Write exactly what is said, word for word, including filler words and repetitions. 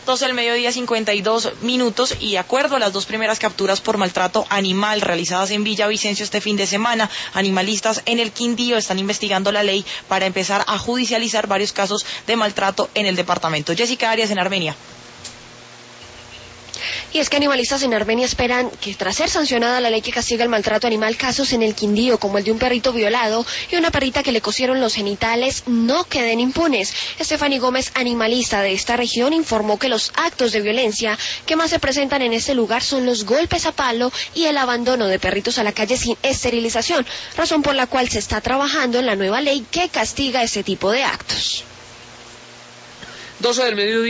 doce del mediodía, cincuenta y dos minutos, y de acuerdo a las dos primeras capturas por maltrato animal realizadas en Villavicencio este fin de semana, animalistas en el Quindío están investigando la ley para empezar a judicializar varios casos de maltrato en el departamento. Jessica Arias en Armenia. Y es que animalistas en Armenia esperan que tras ser sancionada la ley que castiga el maltrato animal, casos en el Quindío como el de un perrito violado y una perrita que le cosieron los genitales no queden impunes. Estefany Gómez, animalista de esta región, informó que los actos de violencia que más se presentan en este lugar son los golpes a palo y el abandono de perritos a la calle sin esterilización, razón por la cual se está trabajando en la nueva ley que castiga ese tipo de actos. doce del mediodía.